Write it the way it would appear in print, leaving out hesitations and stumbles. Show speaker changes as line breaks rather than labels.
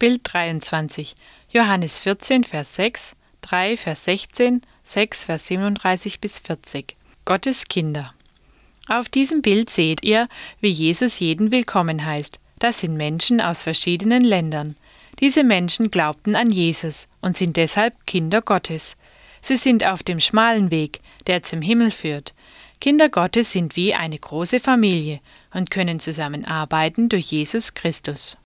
Bild 23, Johannes 14, Vers 6, 3, Vers 16, 6, Vers 37 bis 40. Gottes Kinder. Auf diesem Bild seht ihr, wie Jesus jeden willkommen heißt. Das sind Menschen aus verschiedenen Ländern. Diese Menschen glaubten an Jesus und sind deshalb Kinder Gottes. Sie sind auf dem schmalen Weg, der zum Himmel führt. Kinder Gottes sind wie eine große Familie und können zusammenarbeiten durch Jesus Christus.